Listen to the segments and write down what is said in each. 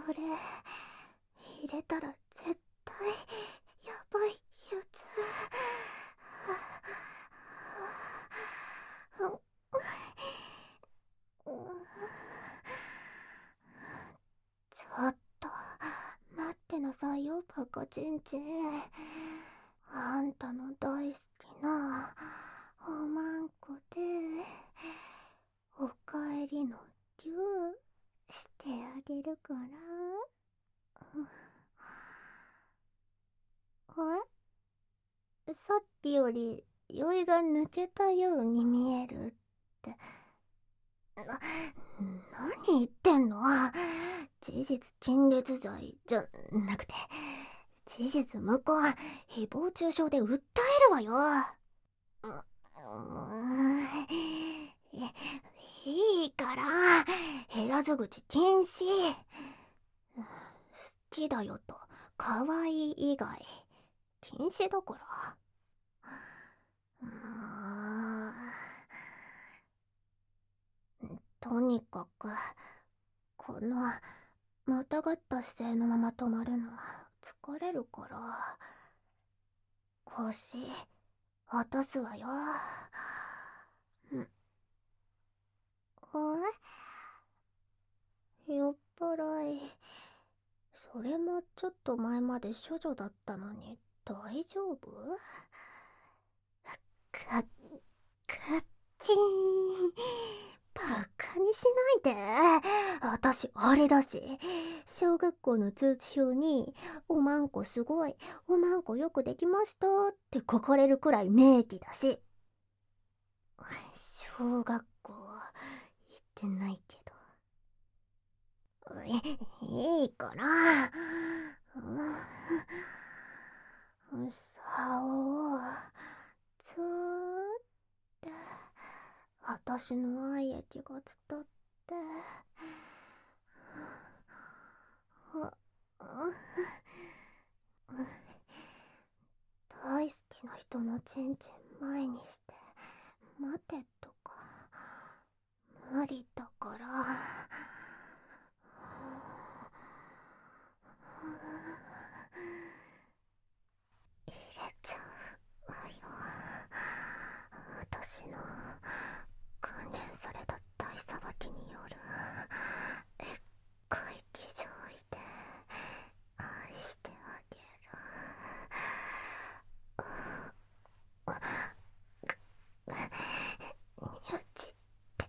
れ入れたら絶対やばいやつ。ちょっと待ってなさいよバカチンチン。あんたの大好きなおまんこでおかえりのデューしてあげるから。さっきより酔いが抜けたように見えるって。何言ってんの。事実陳列罪じゃなくて、事実無根誹謗中傷で訴えるわよ。いいから減らず口禁止。好きだよと可愛い以外禁止だから。とにかくこのまたがった姿勢のまま止まるの疲れるから腰落とすわよ。酔っ払い、それもちょっと前まで処女だったのに大丈夫？かっちーん。バカにしないで。私あれだし、小学校の通知表におまんこすごい、おまんこよくできましたって書かれるくらい名器だし。小学校行ってないけど。いいから。竿をずーっと私の愛液が伝って大好きな人のチンチン前にして待てとか無理だから。入れちゃうわよ。私の訓練された大さばきによるでっかい騎乗位で愛してあげる。よちって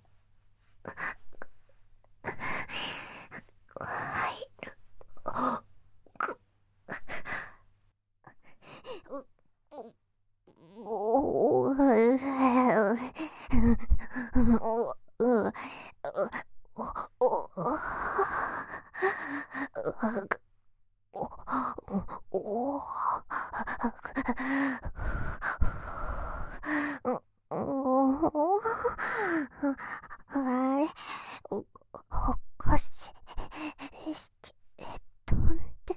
入る。おかしい。飛んで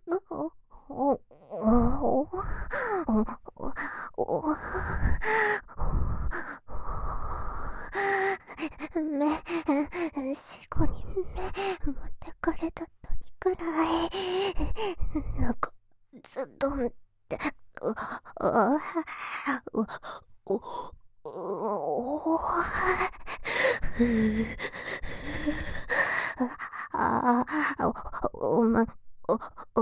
死後に目持ってかれた時くらいなんかズドンっておまお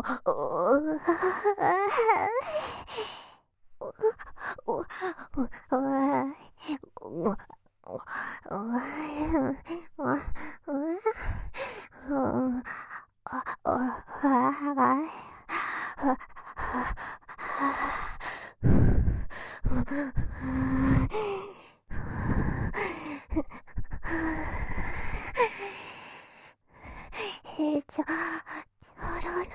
ちょろの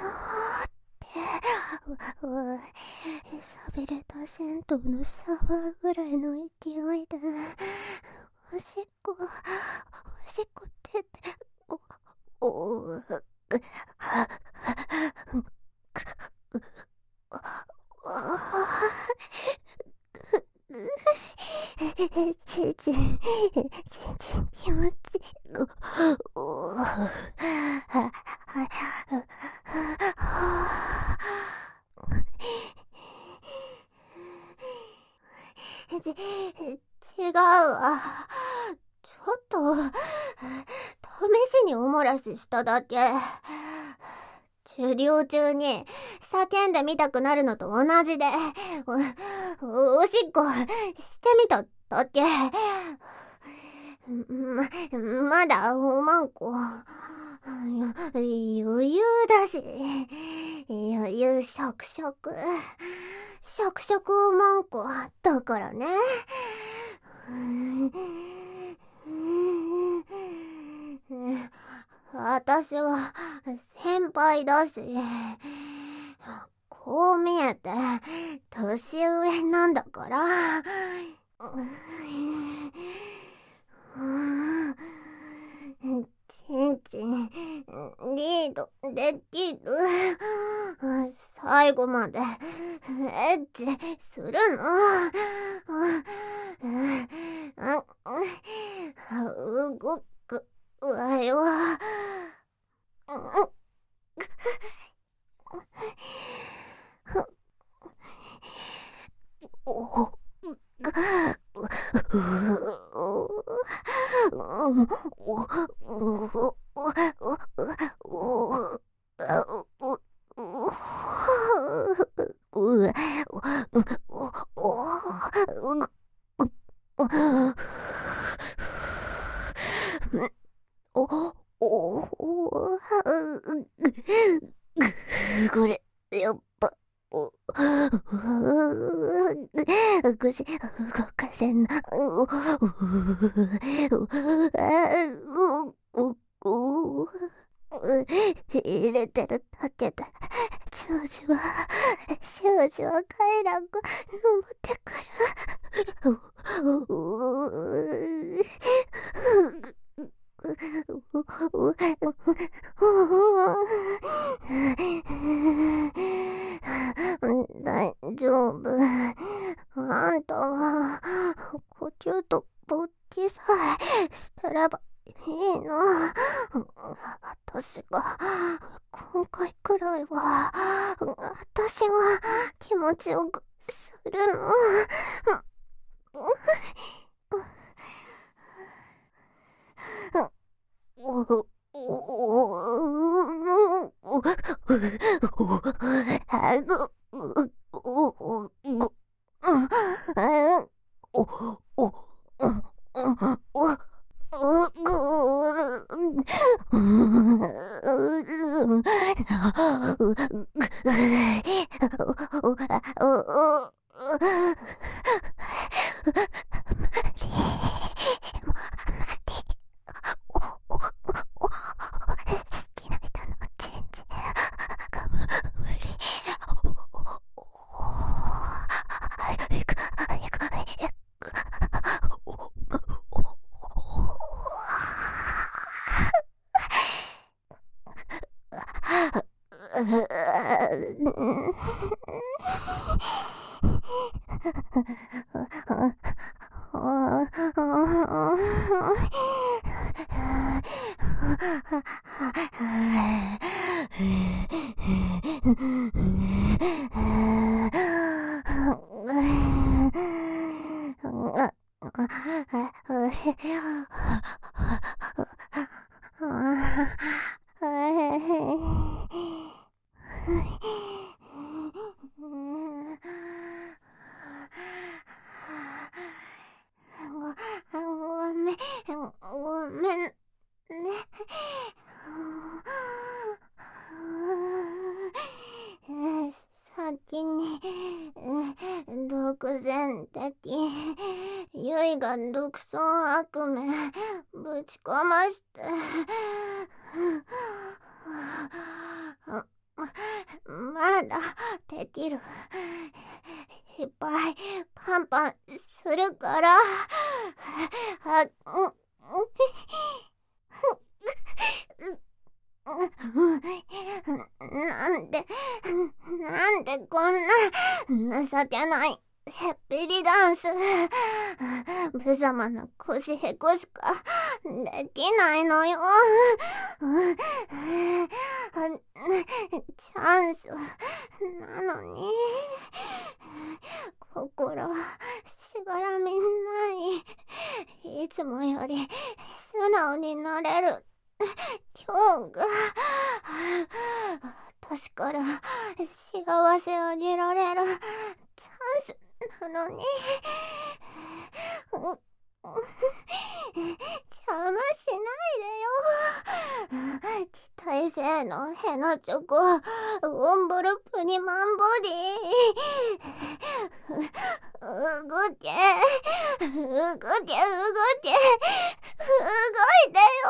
寂れた銭湯のシャワーぐらいの勢いでおしっこ出てちんちん気持ちいい。 違うわ。ちょっと試しにおもらししただけ。授業中に叫んでみたくなるのと同じで、おしっこしてみただけ。まだおまんこ余裕だし、余裕しょくしょくおまんこだからね。私は先輩だし、こう見えて年上なんだから。ちんちんリードできる？最後までエッチするの？動くわよ。これやっぱ口動かせんな。入れてるだけで少女は快楽持ってくる。大丈夫。あんたは呼吸と勃起さえしてればいいの。私が今回くらいは私が気持ちよくするの。ごめんね。先に独占的ゆいが独尊悪名ぶちかましてまだできる。いっぱいパンパンするからなんでこんな情けないへっぴりダンス無様な腰へこしかできないのよ。 ャンスなのに、心はしがらみない。いつもより素直になれる今日が私から幸せを得られるチャンスなのに、邪魔しないでよ。期待性のヘナチョコ、ウォンボルプニマンボディ。動け、動け、動け、動いてよ。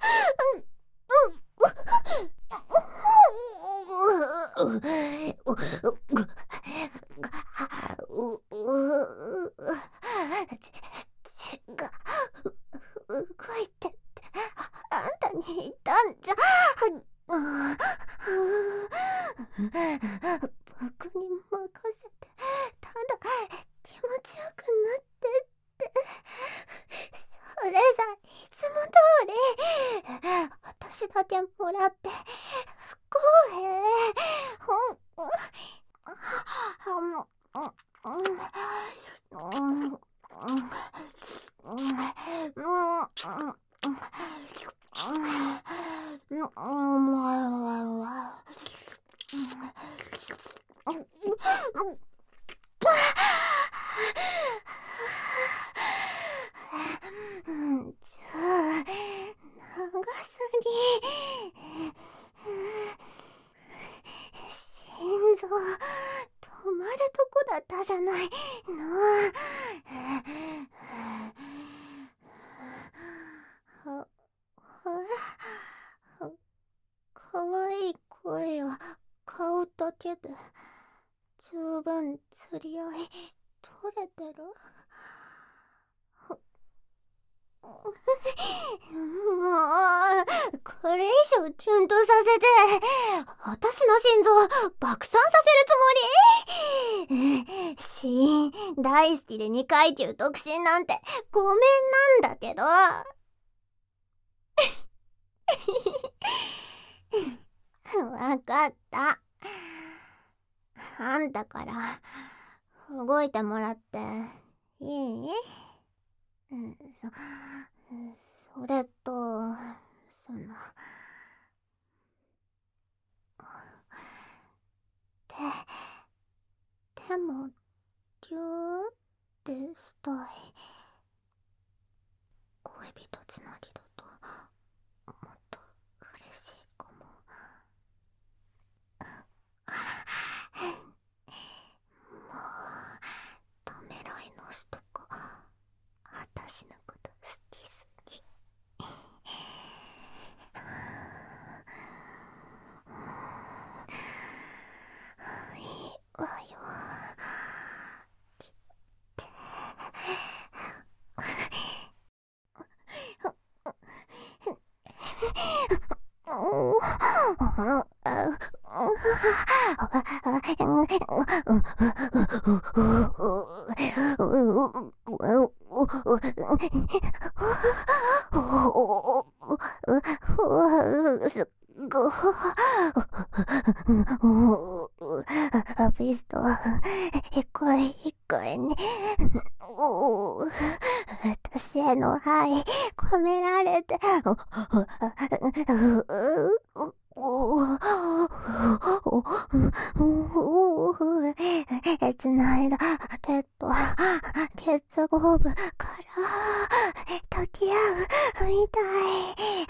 が動いてってあんたに言ったんじゃ。僕に任せて、ただ気持ちよくなってって。それじゃいつも通り私だけもらって不公平。じゃあ長すぎ。心臓止まるとこだったじゃないの。かわいい声や顔だけで十分釣り合い取れてる。もうこれ以上キュンとさせて私の心臓爆散させるつもり？死因大好きで2階級特進なんてごめんなんだけど。わかった。あんたから動いてもらっていい？それとでもギューってしたい。恋人つなぎだともっと嬉しいかも。もうためらいのしとか私のこと好きすぎ。いいわよ。きってピスト一回一回に私への愛込められて繋いだ手と結合部から溶き合うみたい。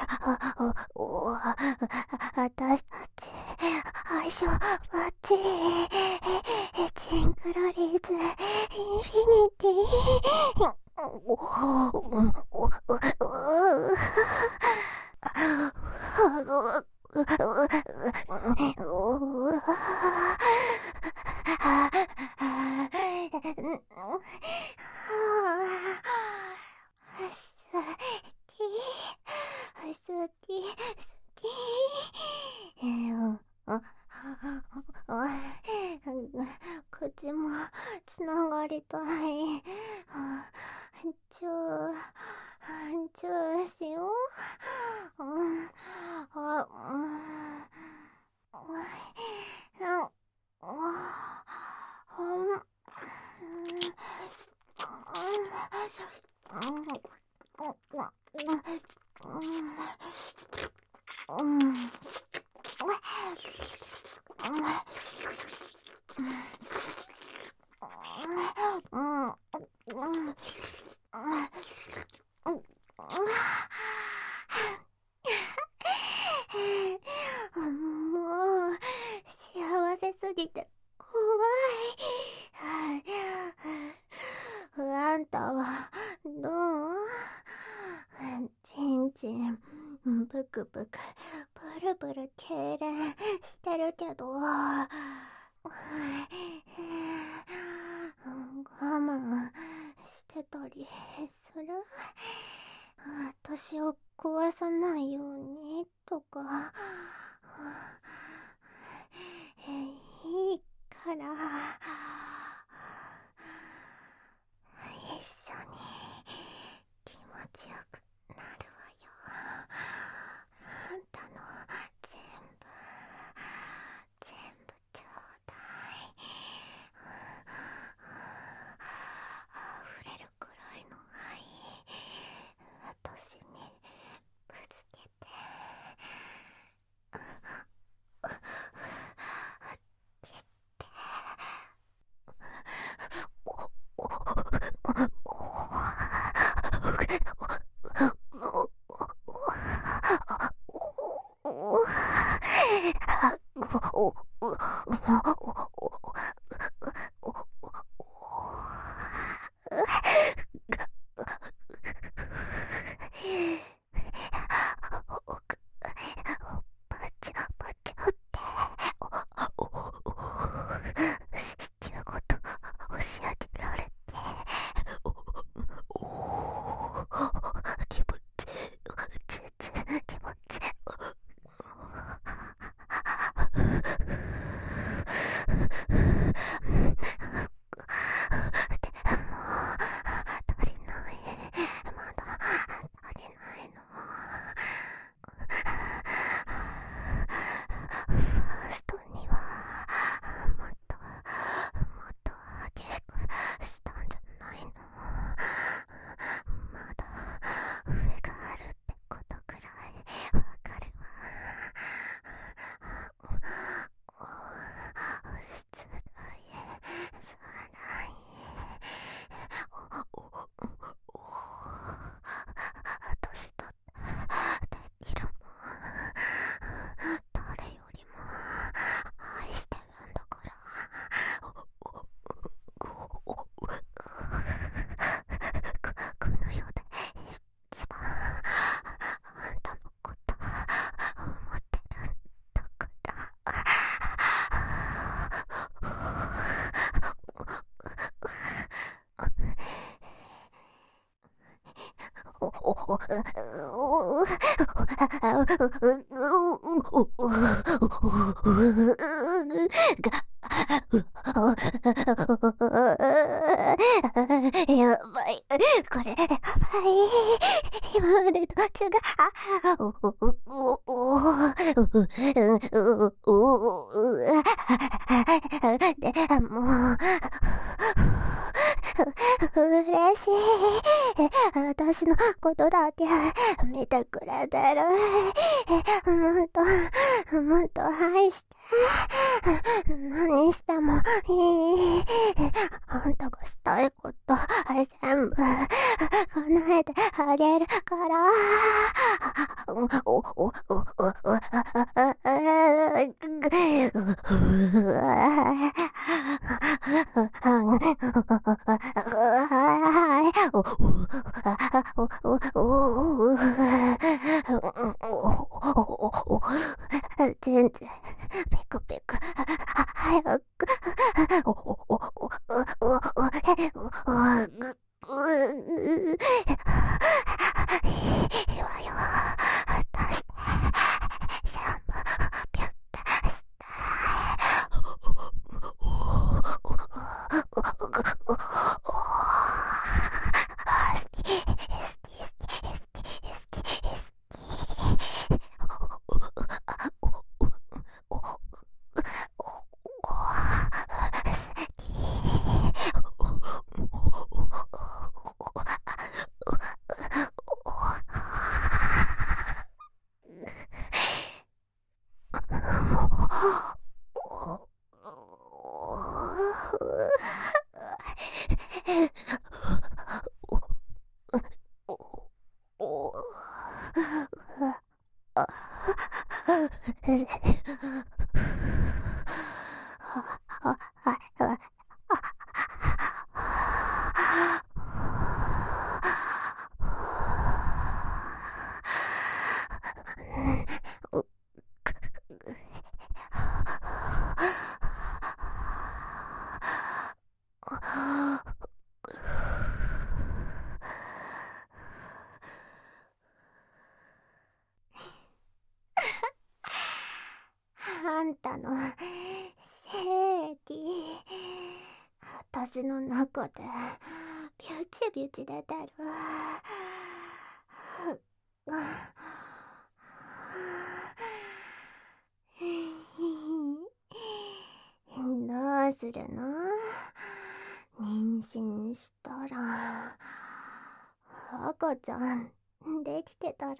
私たち相性バッチリ。シンクロ率インフィニティ。好き。口もつながりたい。チュー、チューしよう。 もう幸せすぎて怖い。あんたはどう？ちんちんブクブクブルブル痙攣してるけど、我慢してたりする？私を壊さないようにとか、いいから一緒に気持ちよくなるわよ。あんたの全部ちょうだい。溢れるくらいの愛、私にぶつけて。シチューごと押し上げられて、気持ち気持ちでも足りない、まだ足りないの。ファーストにはもっと激しくしたんじゃないの？まだ上があるってことくらいわかるわ。つらい私だってできるもん。誰よりも愛してるんだから。この世で一番あんたのこと思ってるんだから。やばい、これやばい。今までと違う。でも嬉しい。私のことだけ見てくれてる。もっと愛して。何してもいい。あんたがしたいこと全部叶えてあげるから。全然ピクピク早く。いいわよ。出して全部ピュッてして。 あんたの精液、私の中でビュチビュチ出てる。どうするの？妊娠したら、赤ちゃんできてたら。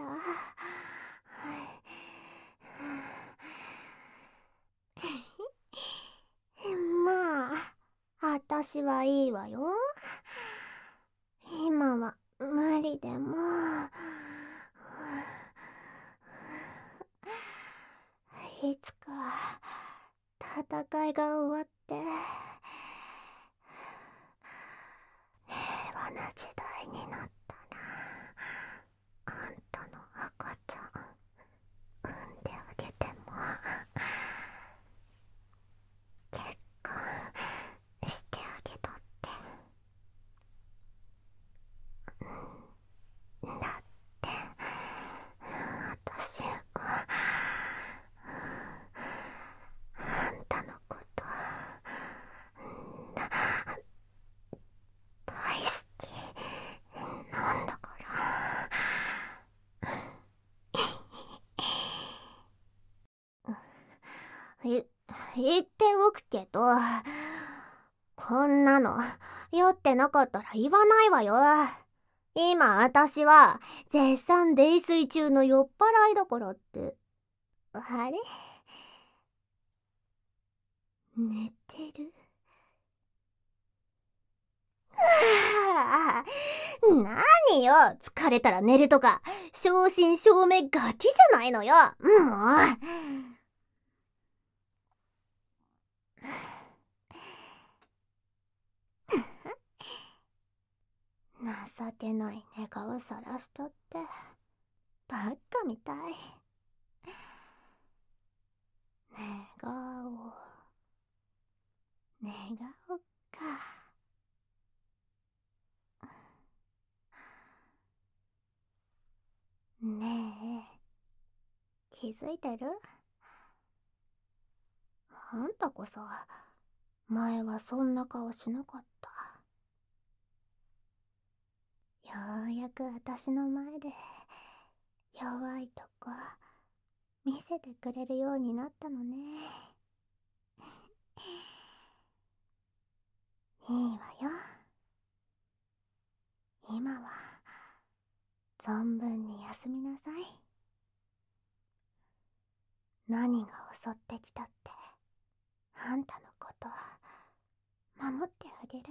まあ、私はいいわよ。今は無理でも。いつか戦いが終わって平和な時代になったら、あんたの赤ちゃん産んであげても結婚してあげたって。だって私はあんたのこと大好きなんだから。言っておくけど、こんなの酔ってなかったら言わないわよ。今私は絶賛泥酔中の酔っ払いだからって。あれ？寝てる？何よ、疲れたら寝るとか正真正銘ガキじゃないのよ。もう情けない寝顔さらしとってバッカみたい。寝顔寝顔か。ねえ、気づいてる？あんたこそ前はそんな顔しなかった。ようやく私の前で弱いとこ見せてくれるようになったのね。いいわよ。今は存分に休みなさい。何が襲ってきたってあんたのこと守ってあげる。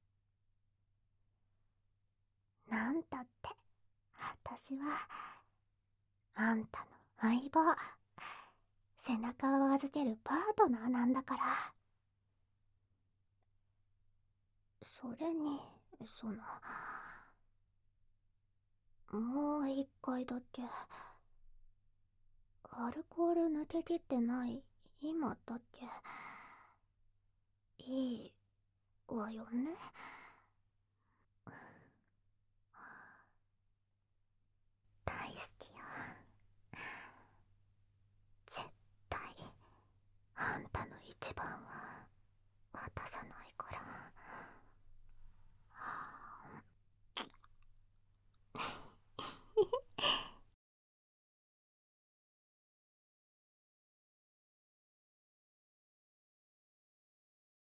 なんたって私はあんたの相棒、背中を預けるパートナーなんだから。それにもう一回だけアルコール抜けきってない今だけいいわよね。